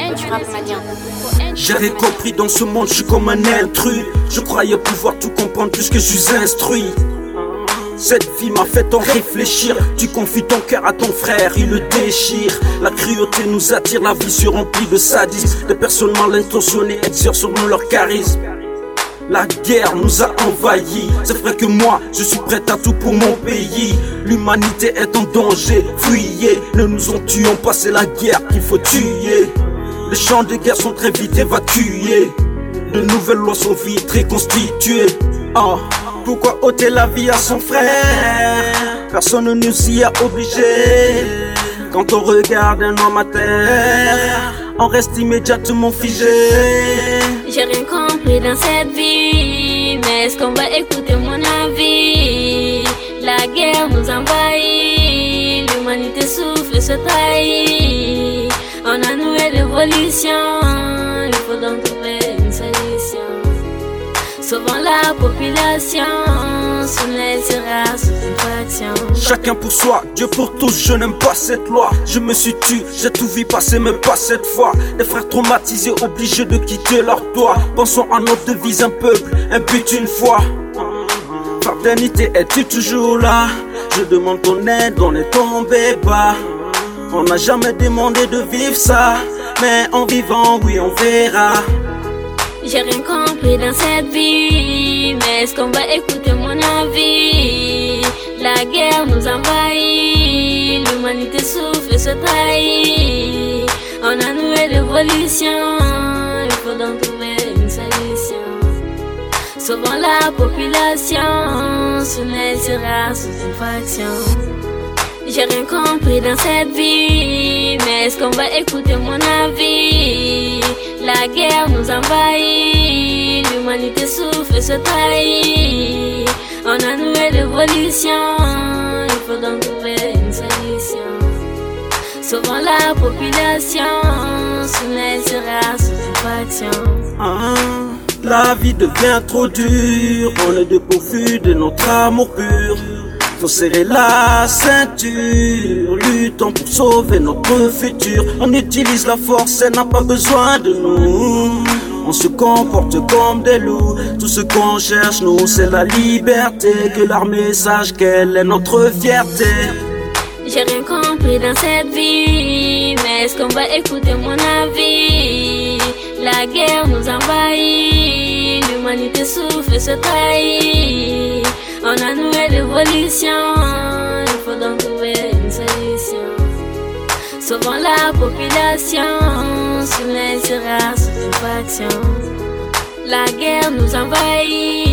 J'ai rien compris dans ce monde, je suis comme un intrus. Je croyais pouvoir tout comprendre puisque je suis instruit. Cette vie m'a fait en réfléchir. Tu confies ton cœur à ton frère, il le déchire. La cruauté nous attire, la vie se remplit de sadisme. Des personnes mal intentionnées exercent sur nous leur charisme. La guerre nous a envahis. C'est vrai que moi, je suis prêt à tout pour mon pays. L'humanité est en danger, fuyez. Ne nous en tuons pas, c'est la guerre qu'il faut tuer. Les champs de guerre sont très vite évacués. De nouvelles lois sont vite reconstituées. Oh, pourquoi ôter la vie à son frère? Personne ne nous y a obligés. Quand on regarde un homme à terre, on reste immédiatement figé. J'ai rien compris dans cette vie, mais est-ce qu'on va écouter mon avis? La guerre nous envahit, l'humanité souffle, se trahit. On a noué l'évolution, il faut donc trouver une solution. Sauvons la population, sous les sera sous une faction. Chacun pour soi, Dieu pour tous, je n'aime pas cette loi. Je me suis tué, j'ai tout vu passer, mais pas cette fois. Des frères traumatisés, obligés de quitter leur toit. Pensons à notre devise, un peuple, un but une fois. Fraternité, es-tu toujours là? Je demande ton aide, on est tombé bas. On n'a jamais demandé de vivre ça, mais en vivant, oui, on verra. J'ai rien compris dans cette vie, mais est-ce qu'on va écouter mon avis? La guerre nous envahit, l'humanité souffre et se trahit. On a noué l'évolution, il faut donc trouver une solution. Sauvons la population, sous les sera sous une faction. J'ai rien compris dans cette vie, mais est-ce qu'on va écouter mon avis? La guerre nous envahit, l'humanité souffre et se trahit. On a noué l'évolution, il faut donc trouver une solution. Sauvons la population, sous les sera sous une faction. La vie devient trop dure, on est dépourvu de notre amour pur. Faut serrer la ceinture, luttons pour sauver notre futur. On utilise la force, elle n'a pas besoin de nous. On se comporte comme des loups. Tout ce qu'on cherche, nous, c'est la liberté. Que l'armée sache qu'elle est notre fierté. J'ai rien compris dans cette vie, mais est-ce qu'on va écouter mon avis? La guerre nous envahit, l'humanité souffre et se trahit. On a noué l'évolution, il faut donc trouver une solution. Sauvons la population, sous les sera sous une faction. La guerre nous envahit,